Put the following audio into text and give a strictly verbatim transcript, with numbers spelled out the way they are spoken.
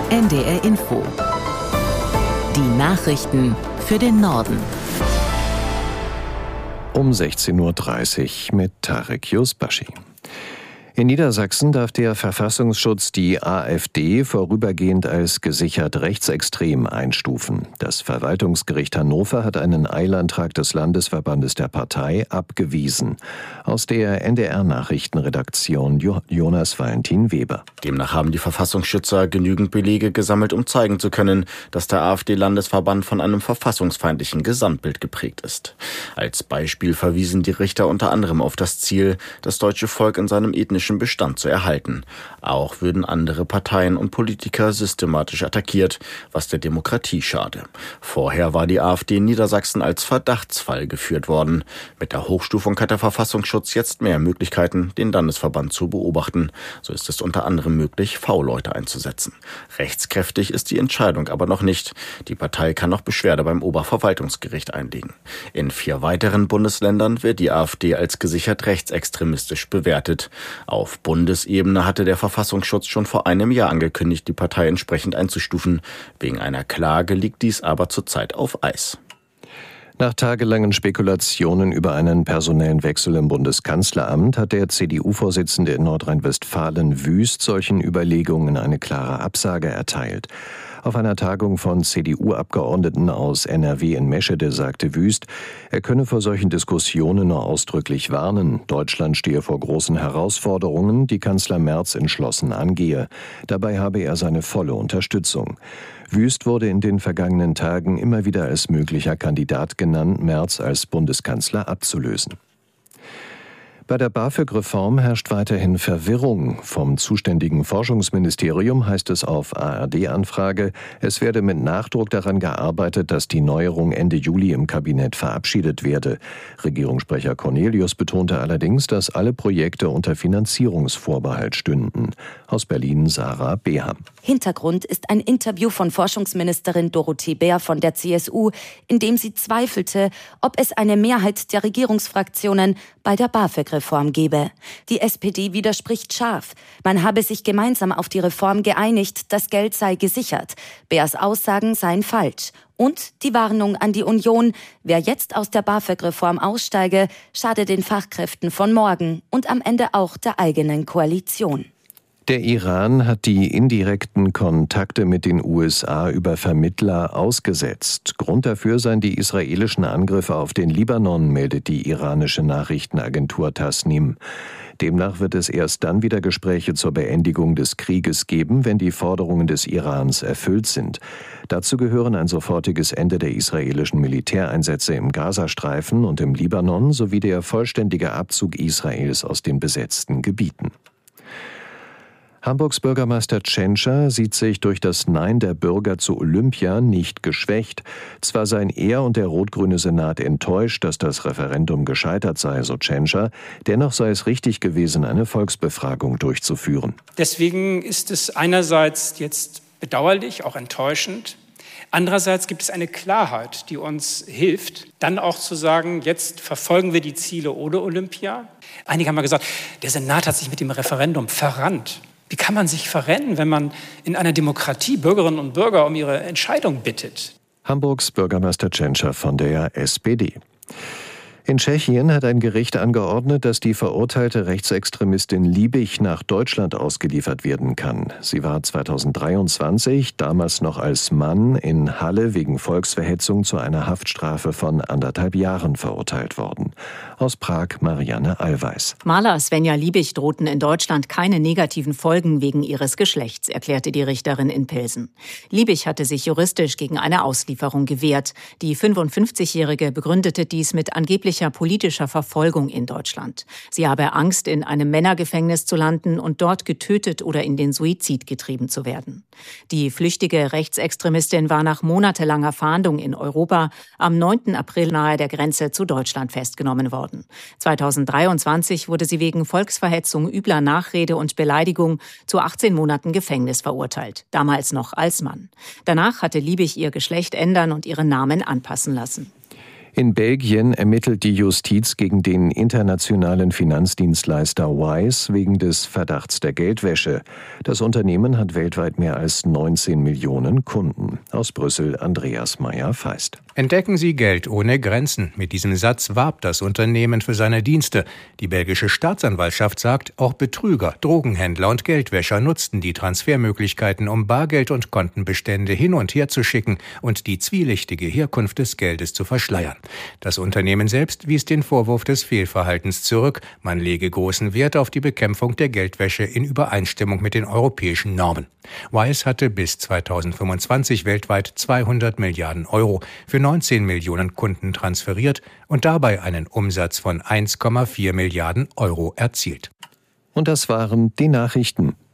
N D R Info. Die Nachrichten für den Norden. Um sechzehn Uhr dreißig mit Tarek Yusbashi. In Niedersachsen darf der Verfassungsschutz die AfD vorübergehend als gesichert rechtsextrem einstufen. Das Verwaltungsgericht Hannover hat einen Eilantrag des Landesverbandes der Partei abgewiesen. Aus der N D R-Nachrichtenredaktion jo- Jonas Valentin Weber. Demnach haben die Verfassungsschützer genügend Belege gesammelt, um zeigen zu können, dass der AfD-Landesverband von einem verfassungsfeindlichen Gesamtbild geprägt ist. Als Beispiel verwiesen die Richter unter anderem auf das Ziel, das deutsche Volk in seinem ethnischen Bestand zu erhalten. Auch würden andere Parteien und Politiker systematisch attackiert, was der Demokratie schade. Vorher war die AfD in Niedersachsen als Verdachtsfall geführt worden. Mit der Hochstufung hat der Verfassungsschutz jetzt mehr Möglichkeiten, den Landesverband zu beobachten. So ist es unter anderem möglich, V-Leute einzusetzen. Rechtskräftig ist die Entscheidung aber noch nicht. Die Partei kann noch Beschwerde beim Oberverwaltungsgericht einlegen. In vier weiteren Bundesländern wird die AfD als gesichert rechtsextremistisch bewertet. Auf Bundesebene hatte der Verfassungsschutz schon vor einem Jahr angekündigt, die Partei entsprechend einzustufen. Wegen einer Klage liegt dies aber zurzeit auf Eis. Nach tagelangen Spekulationen über einen personellen Wechsel im Bundeskanzleramt hat der C D U-Vorsitzende in Nordrhein-Westfalen Wüst solchen Überlegungen eine klare Absage erteilt. Auf einer Tagung von C D U-Abgeordneten aus N R W in Meschede sagte Wüst, er könne vor solchen Diskussionen nur ausdrücklich warnen. Deutschland stehe vor großen Herausforderungen, die Kanzler Merz entschlossen angehe. Dabei habe er seine volle Unterstützung. Wüst wurde in den vergangenen Tagen immer wieder als möglicher Kandidat genannt, Merz als Bundeskanzler abzulösen. Bei der BAföG-Reform herrscht weiterhin Verwirrung. Vom zuständigen Forschungsministerium heißt es auf A R D-Anfrage, es werde mit Nachdruck daran gearbeitet, dass die Neuerung Ende Juli im Kabinett verabschiedet werde. Regierungssprecher Cornelius betonte allerdings, dass alle Projekte unter Finanzierungsvorbehalt stünden. Aus Berlin Sarah Beham. Hintergrund ist ein Interview von Forschungsministerin Dorothee Bär von der C S U, in dem sie zweifelte, ob es eine Mehrheit der Regierungsfraktionen bei der BAföG-Reform gebe. Die S P D widerspricht scharf. Man habe sich gemeinsam auf die Reform geeinigt, das Geld sei gesichert. Bärs Aussagen seien falsch. Und die Warnung an die Union, wer jetzt aus der BAföG-Reform aussteige, schade den Fachkräften von morgen und am Ende auch der eigenen Koalition. Der Iran hat die indirekten Kontakte mit den U S A über Vermittler ausgesetzt. Grund dafür seien die israelischen Angriffe auf den Libanon, meldet die iranische Nachrichtenagentur Tasnim. Demnach wird es erst dann wieder Gespräche zur Beendigung des Krieges geben, wenn die Forderungen des Irans erfüllt sind. Dazu gehören ein sofortiges Ende der israelischen Militäreinsätze im Gazastreifen und im Libanon sowie der vollständige Abzug Israels aus den besetzten Gebieten. Hamburgs Bürgermeister Tschentscher sieht sich durch das Nein der Bürger zu Olympia nicht geschwächt. Zwar seien er und der rot-grüne Senat enttäuscht, dass das Referendum gescheitert sei, so Tschentscher, dennoch sei es richtig gewesen, eine Volksbefragung durchzuführen. Deswegen ist es einerseits jetzt bedauerlich, auch enttäuschend. Andererseits gibt es eine Klarheit, die uns hilft, dann auch zu sagen, jetzt verfolgen wir die Ziele ohne Olympia. Einige haben mal gesagt, der Senat hat sich mit dem Referendum verrannt. Wie kann man sich verrennen, wenn man in einer Demokratie Bürgerinnen und Bürger um ihre Entscheidung bittet? Hamburgs Bürgermeister Tschentscher von der S P D. In Tschechien hat ein Gericht angeordnet, dass die verurteilte Rechtsextremistin Liebig nach Deutschland ausgeliefert werden kann. Sie war zweitausenddreiundzwanzig, damals noch als Mann, in Halle wegen Volksverhetzung zu einer Haftstrafe von anderthalb Jahren verurteilt worden. Aus Prag Marianne Allweis. Maler Svenja Liebig drohten in Deutschland keine negativen Folgen wegen ihres Geschlechts, erklärte die Richterin in Pilsen. Liebig hatte sich juristisch gegen eine Auslieferung gewehrt. Die fünfundfünfzigjährige begründete dies mit angeblicher politischer Verfolgung in Deutschland. Sie habe Angst, in einem Männergefängnis zu landen und dort getötet oder in den Suizid getrieben zu werden. Die flüchtige Rechtsextremistin war nach monatelanger Fahndung in Europa am neunten April nahe der Grenze zu Deutschland festgenommen worden. zweitausenddreiundzwanzig wurde sie wegen Volksverhetzung, übler Nachrede und Beleidigung zu achtzehn Monaten Gefängnis verurteilt, damals noch als Mann. Danach hatte Liebig ihr Geschlecht ändern und ihren Namen anpassen lassen. In Belgien ermittelt die Justiz gegen den internationalen Finanzdienstleister Wise wegen des Verdachts der Geldwäsche. Das Unternehmen hat weltweit mehr als neunzehn Millionen Kunden. Aus Brüssel Andreas Meyer-Feist. Entdecken Sie Geld ohne Grenzen. Mit diesem Satz warb das Unternehmen für seine Dienste. Die belgische Staatsanwaltschaft sagt, auch Betrüger, Drogenhändler und Geldwäscher nutzten die Transfermöglichkeiten, um Bargeld und Kontenbestände hin und her zu schicken und die zwielichtige Herkunft des Geldes zu verschleiern. Das Unternehmen selbst wies den Vorwurf des Fehlverhaltens zurück. Man lege großen Wert auf die Bekämpfung der Geldwäsche in Übereinstimmung mit den europäischen Normen. Wise hatte bis zweitausendfünfundzwanzig weltweit zweihundert Milliarden Euro für neunzehn Millionen Kunden transferiert und dabei einen Umsatz von eins Komma vier Milliarden Euro erzielt. Und das waren die Nachrichten.